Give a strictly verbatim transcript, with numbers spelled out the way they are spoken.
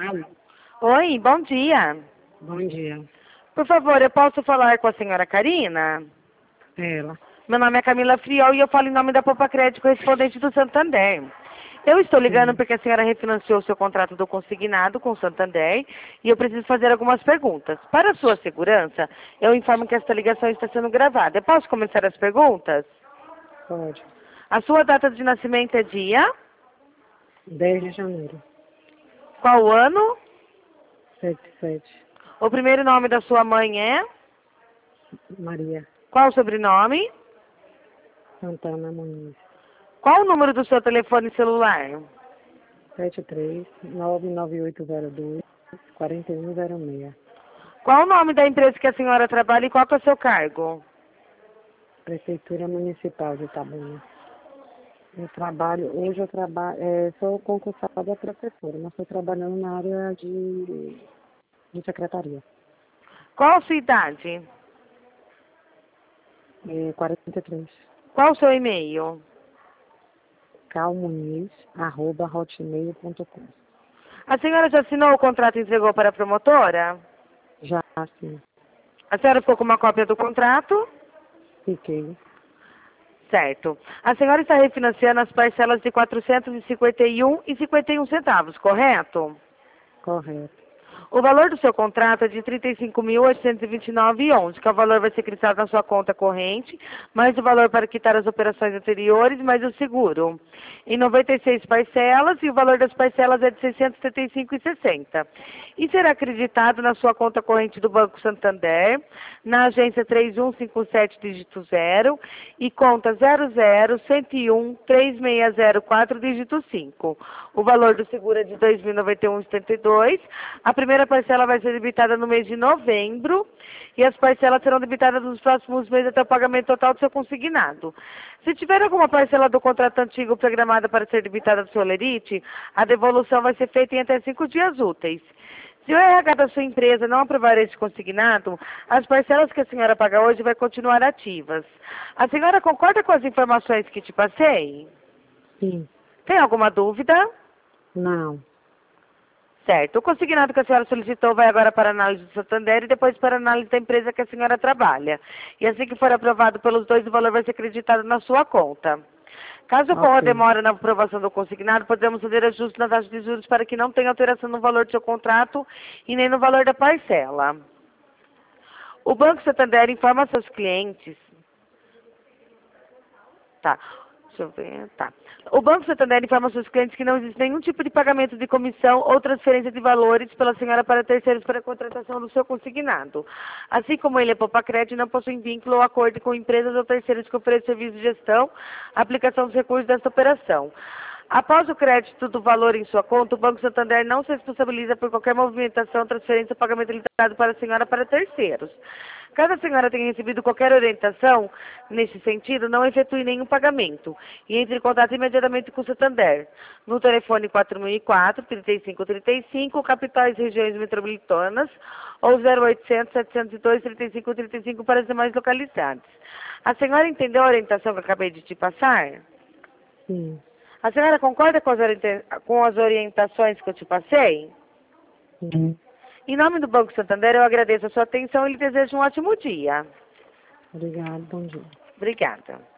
Alô, Oi, bom dia. bom dia. Por favor, eu posso falar com a senhora Karina? Ela. Meu nome é Camila Friol e eu falo em nome da Poupa Crédito, correspondente do Santander. Eu estou ligando Sim, porque a senhora refinanciou o seu contrato do consignado com o Santander e eu preciso fazer algumas perguntas. Para a sua segurança, eu informo que esta ligação está sendo gravada. Eu posso começar as perguntas? pode. A sua data de nascimento é dia? dez de janeiro. Qual ano? Sete sete. O primeiro nome da sua mãe é? Maria Qual o sobrenome? Santana Muniz. Qual o número do seu telefone celular? Sete três nove nove oito zero dois quatro um zero seis. Qual o nome da empresa que a senhora trabalha e qual que é o seu cargo? Prefeitura Municipal de Itabuna. Eu trabalho, hoje eu trabalho, é, sou concursada professora, mas estou trabalhando na área de, de secretaria. Qual a sua idade? É, quarenta e três. Qual o seu e-mail? calmuniz arroba hotmail ponto com. A senhora já assinou o contrato e entregou para a promotora? Já sim, A senhora ficou com uma cópia do contrato? fiquei. Certo. A senhora está refinanciando as parcelas de quatrocentos e cinquenta e um reais e cinquenta e um centavos, correto? Correto. O valor do seu contrato é de trinta e cinco mil oitocentos e vinte e nove reais e onze, que é o valor vai ser creditado na sua conta corrente, mais o valor para quitar as operações anteriores, mais o seguro. Em noventa e seis parcelas, e o valor das parcelas é de seiscentos e setenta e cinco reais e sessenta centavos. E será acreditado na sua conta corrente do Banco Santander, na agência três um cinco sete, dígito zero, e conta zero zero um um um três seis zero quatro, dígito cinco. O valor do seguro é de dois mil e noventa e um reais e setenta e dois centavos. A primeira parcela vai ser debitada no mês de novembro e as parcelas serão debitadas nos próximos meses até o pagamento total do seu consignado. Se tiver alguma parcela do contrato antigo programada para ser debitada do seu lerite, a devolução vai ser feita em até cinco dias úteis. Se o R H da sua empresa não aprovar este consignado, as parcelas que a senhora paga hoje vai continuar ativas. A senhora concorda com as informações que te passei? Sim. Tem alguma dúvida? Não. Certo. O consignado que a senhora solicitou vai agora para a análise do Santander e depois para a análise da empresa que a senhora trabalha. E assim que for aprovado pelos dois, o valor vai ser acreditado na sua conta. Caso ocorra Ok. demora na aprovação do consignado, podemos fazer ajustes na taxa de juros para que não tenha alteração no valor do seu contrato e nem no valor da parcela. O Banco Santander informa seus clientes. Tá. Deixa eu ver. Tá. O Banco Santander informa aos seus clientes que não existe nenhum tipo de pagamento de comissão ou transferência de valores pela senhora para terceiros para a contratação do seu consignado. Assim como ele é Poupa Crédito, não possui vínculo ou acordo com empresas ou terceiros que oferecem serviços de gestão, aplicação dos recursos desta operação. Após o crédito do valor em sua conta, o Banco Santander não se responsabiliza por qualquer movimentação, transferência ou pagamento limitado para a senhora para terceiros. Caso a senhora tenha recebido qualquer orientação nesse sentido, não efetue nenhum pagamento e entre em contato imediatamente com o Santander, no telefone quatro mil e quatro, trinta e cinco trinta e cinco, capitais e regiões metropolitanas, ou zero oitocentos, setecentos e dois, trinta e cinco trinta e cinco para as demais localidades. A senhora entendeu a orientação que eu acabei de te passar? Sim. A senhora concorda com as, orienta com as orientações que eu te passei? Sim. Em nome do Banco Santander, eu agradeço a sua atenção e lhe desejo um ótimo dia. Obrigado. Bom dia. Obrigada.